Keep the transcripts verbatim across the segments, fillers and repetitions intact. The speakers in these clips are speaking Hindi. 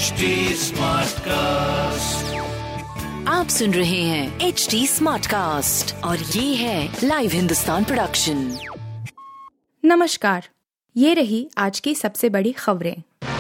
एच डी स्मार्ट कास्ट, आप सुन रहे हैं एच डी स्मार्ट कास्ट और ये है लाइव हिंदुस्तान प्रोडक्शन। नमस्कार, ये रही आज की सबसे बड़ी खबरें।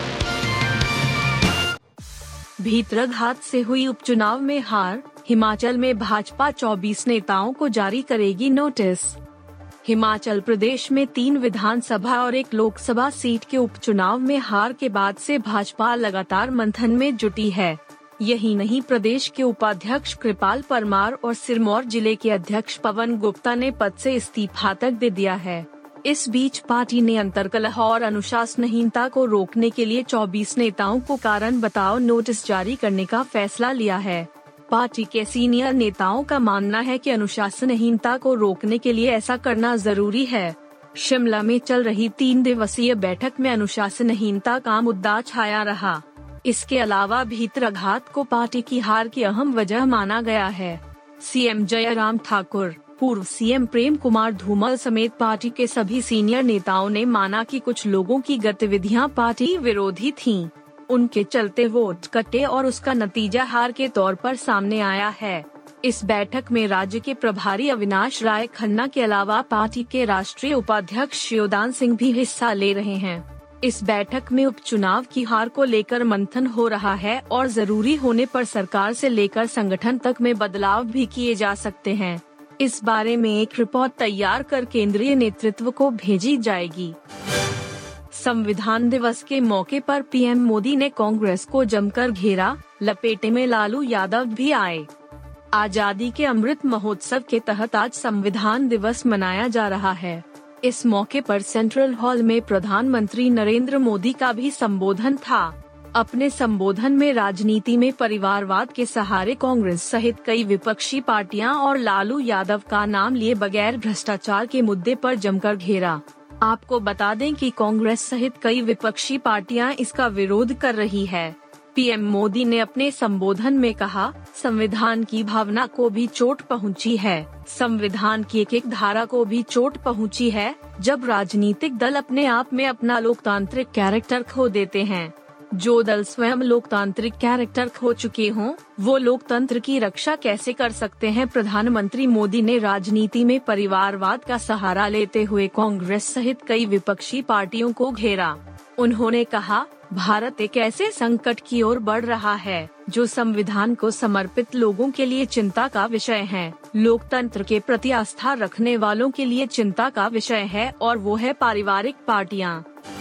भीतरघात से हुई उपचुनाव में हार, हिमाचल में भाजपा चौबीस नेताओं को जारी करेगी नोटिस। हिमाचल प्रदेश में तीन विधानसभा और एक लोकसभा सीट के उपचुनाव में हार के बाद से भाजपा लगातार मंथन में जुटी है। यही नहीं, प्रदेश के उपाध्यक्ष कृपाल परमार और सिरमौर जिले के अध्यक्ष पवन गुप्ता ने पद से इस्तीफा तक दे दिया है। इस बीच पार्टी ने अंतर्कलह और अनुशासनहीनता को रोकने के लिए चौबीस नेताओं को कारण बताओ नोटिस जारी करने का फैसला लिया है। पार्टी के सीनियर नेताओं का मानना है कि अनुशासनहीनता को रोकने के लिए ऐसा करना जरूरी है। शिमला में चल रही तीन दिवसीय बैठक में अनुशासनहीनता का मुद्दा छाया रहा। इसके अलावा भीतरघात को पार्टी की हार की अहम वजह माना गया है। सीएम जयराम ठाकुर, पूर्व सीएम प्रेम कुमार धूमल समेत पार्टी के सभी सीनियर नेताओं ने माना कि कुछ लोगों की गतिविधियां पार्टी विरोधी थीं। उनके चलते वोट कटे और उसका नतीजा हार के तौर पर सामने आया है। इस बैठक में राज्य के प्रभारी अविनाश राय खन्ना के अलावा पार्टी के राष्ट्रीय उपाध्यक्ष शिवदान सिंह भी हिस्सा ले रहे हैं। इस बैठक में उपचुनाव की हार को लेकर मंथन हो रहा है और जरूरी होने पर सरकार से लेकर संगठन तक में बदलाव भी किए जा सकते हैं। इस बारे में एक रिपोर्ट तैयार कर केंद्रीय नेतृत्व को भेजी जाएगी। संविधान दिवस के मौके पर पीएम मोदी ने कांग्रेस को जमकर घेरा, लपेटे में लालू यादव भी आए। आजादी के अमृत महोत्सव के तहत आज संविधान दिवस मनाया जा रहा है। इस मौके पर सेंट्रल हॉल में प्रधानमंत्री नरेंद्र मोदी का भी संबोधन था। अपने संबोधन में राजनीति में परिवारवाद के सहारे कांग्रेस सहित कई विपक्षी पार्टियां और लालू यादव का नाम लिए बगैर भ्रष्टाचार के मुद्दे पर जमकर घेरा। आपको बता दें कि कांग्रेस सहित कई विपक्षी पार्टियां इसका विरोध कर रही है। पीएम मोदी ने अपने संबोधन में कहा, संविधान की भावना को भी चोट पहुंची है, संविधान की एक एक धारा को भी चोट पहुंची है। जब राजनीतिक दल अपने आप में अपना लोकतांत्रिक कैरेक्टर खो देते हैं, जो दल स्वयं लोकतांत्रिक कैरेक्टर खो चुके हों, वो लोकतंत्र की रक्षा कैसे कर सकते हैं। प्रधानमंत्री मोदी ने राजनीति में परिवारवाद का सहारा लेते हुए कांग्रेस सहित कई विपक्षी पार्टियों को घेरा। उन्होंने कहा, भारत एक ऐसे संकट की ओर बढ़ रहा है जो संविधान को समर्पित लोगों के लिए चिंता का विषय है, लोकतंत्र के प्रति आस्था रखने वालों के लिए चिंता का विषय है, और वो है पारिवारिक पार्टियां।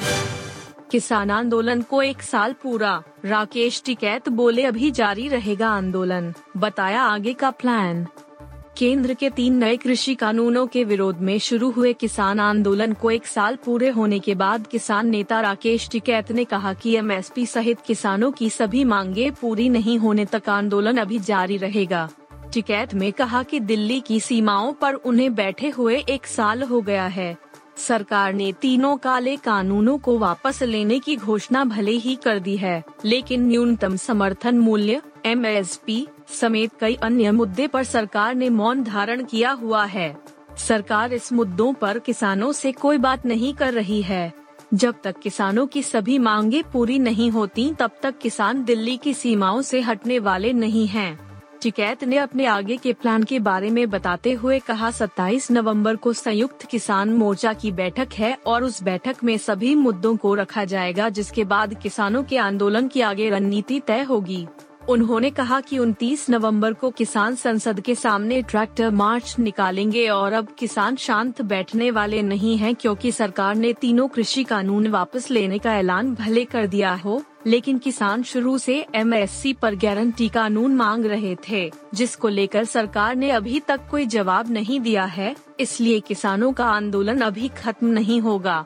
किसान आंदोलन को एक साल पूरा, राकेश टिकैत बोले अभी जारी रहेगा आंदोलन, बताया आगे का प्लान। केंद्र के तीन नए कृषि कानूनों के विरोध में शुरू हुए किसान आंदोलन को एक साल पूरे होने के बाद किसान नेता राकेश टिकैत ने कहा कि एमएसपी सहित किसानों की सभी मांगे पूरी नहीं होने तक आंदोलन अभी जारी रहेगा। टिकैत में कहा कि दिल्ली की सीमाओं पर उन्हें बैठे हुए एक साल हो गया है। सरकार ने तीनों काले कानूनों को वापस लेने की घोषणा भले ही कर दी है, लेकिन न्यूनतम समर्थन मूल्य एमएसपी समेत कई अन्य मुद्दे पर सरकार ने मौन धारण किया हुआ है। सरकार इस मुद्दों पर किसानों से कोई बात नहीं कर रही है। जब तक किसानों की सभी मांगे पूरी नहीं होती, तब तक किसान दिल्ली की सीमाओं से हटने वाले नहीं हैं। टिकैत ने अपने आगे के प्लान के बारे में बताते हुए कहा, सत्ताईस नवंबर को संयुक्त किसान मोर्चा की बैठक है और उस बैठक में सभी मुद्दों को रखा जाएगा, जिसके बाद किसानों के आंदोलन की आगे रणनीति तय होगी। उन्होंने कहा कि उनतीस नवंबर को किसान संसद के सामने ट्रैक्टर मार्च निकालेंगे और अब किसान शांत बैठने वाले नहीं हैं, क्योंकि सरकार ने तीनों कृषि कानून वापस लेने का ऐलान भले कर दिया हो, लेकिन किसान शुरू से एमएसपी पर गारंटी कानून मांग रहे थे, जिसको लेकर सरकार ने अभी तक कोई जवाब नहीं दिया है। इसलिए किसानों का आंदोलन अभी खत्म नहीं होगा।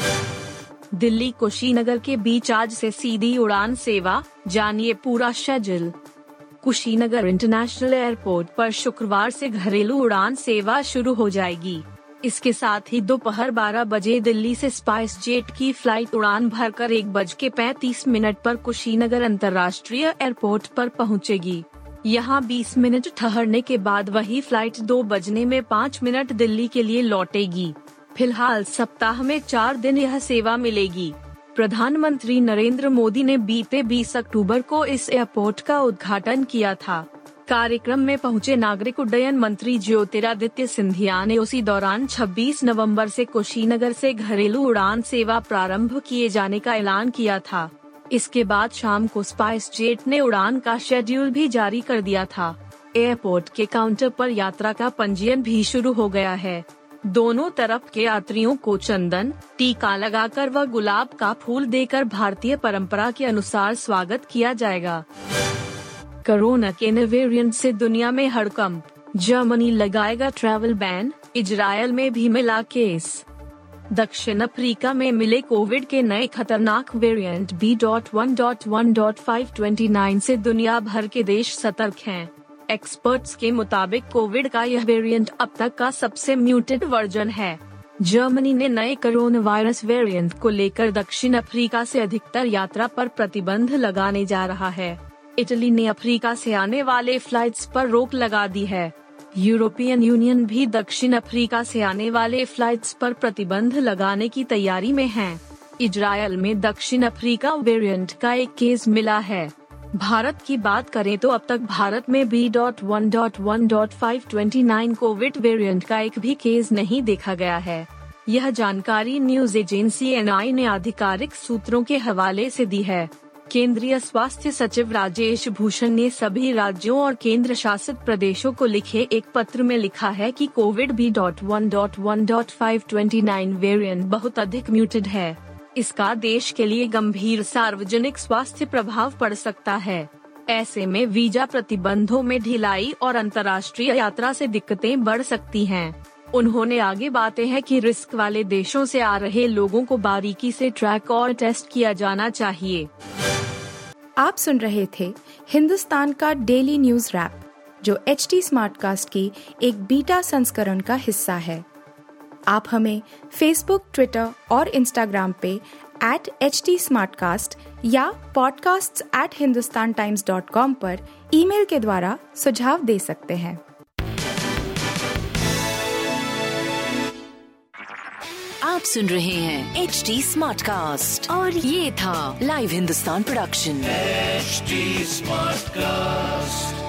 दिल्ली कुशीनगर के बीच आज से सीधी उड़ान सेवा, जानिए पूरा शेड्यूल। कुशीनगर इंटरनेशनल एयरपोर्ट पर शुक्रवार से घरेलू उड़ान सेवा शुरू हो जाएगी। इसके साथ ही दोपहर बारह बजे दिल्ली से स्पाइस जेट की फ्लाइट उड़ान भरकर एक बज के पैंतीस मिनट पर कुशीनगर अंतर्राष्ट्रीय एयरपोर्ट पर पहुंचेगी। यहां बीस मिनट ठहरने के बाद वही फ्लाइट दो बजने में पाँच मिनट दिल्ली के लिए लौटेगी। फिलहाल सप्ताह में चार दिन यह सेवा मिलेगी। प्रधानमंत्री नरेंद्र मोदी ने बीते बीस अक्टूबर को इस एयरपोर्ट का उद्घाटन किया था। कार्यक्रम में पहुंचे नागरिक उड्डयन मंत्री ज्योतिरादित्य सिंधिया ने उसी दौरान छब्बीस नवंबर से कुशीनगर से घरेलू उड़ान सेवा प्रारंभ किए जाने का ऐलान किया था। इसके बाद शाम को स्पाइस जेट ने उड़ान का शेड्यूल भी जारी कर दिया था। एयरपोर्ट के काउंटर पर यात्रा का पंजीयन भी शुरू हो गया है। दोनों तरफ के यात्रियों को चंदन, टीका लगाकर व गुलाब का फूल देकर भारतीय परंपरा के अनुसार स्वागत किया जाएगा। कोरोना के नए वेरिएंट से दुनिया में हड़कंप, जर्मनी लगाएगा ट्रैवल बैन, इजरायल में भी मिला केस। दक्षिण अफ्रीका में मिले कोविड के नए खतरनाक variant B one one five two nine से दुनिया भर के देश सतर्क हैं। एक्सपर्ट्स के मुताबिक कोविड का यह वेरिएंट अब तक का सबसे म्यूटेड वर्जन है। जर्मनी ने नए कोरोना वायरस वेरिएंट को लेकर दक्षिण अफ्रीका से अधिकतर यात्रा पर प्रतिबंध लगाने जा रहा है। इटली ने अफ्रीका से आने वाले फ्लाइट्स पर रोक लगा दी है। यूरोपियन यूनियन भी दक्षिण अफ्रीका से आने वाले फ्लाइट्स पर प्रतिबंध लगाने की तैयारी में है। इजरायल में दक्षिण अफ्रीका वेरिएंट का एक केस मिला है। भारत की बात करें तो अब तक भारत में B one one five two nine Covid variant का एक भी केस नहीं देखा गया है। यह जानकारी न्यूज एजेंसी एन आई ने आधिकारिक सूत्रों के हवाले से दी है। केंद्रीय स्वास्थ्य सचिव राजेश भूषण ने सभी राज्यों और केंद्र शासित प्रदेशों को लिखे एक पत्र में लिखा है कि Covid B one one five two nine variant बहुत अधिक म्यूटेड है। इसका देश के लिए गंभीर सार्वजनिक स्वास्थ्य प्रभाव पड़ सकता है। ऐसे में वीजा प्रतिबंधों में ढिलाई और अंतर्राष्ट्रीय यात्रा से दिक्कतें बढ़ सकती हैं। उन्होंने आगे बातें हैं कि रिस्क वाले देशों से आ रहे लोगों को बारीकी से ट्रैक और टेस्ट किया जाना चाहिए। आप सुन रहे थे हिंदुस्तान का डेली न्यूज रैप, जो एच टी स्मार्टकास्ट की एक बीटा संस्करण का हिस्सा है। आप हमें फेसबुक, ट्विटर और इंस्टाग्राम पे एट एच टी स्मार्टकास्ट या podcasts at Hindustan times dot com पर ईमेल के द्वारा सुझाव दे सकते हैं। आप सुन रहे हैं एच टी स्मार्टकास्ट और ये था live Hindustan production H T Smartcast.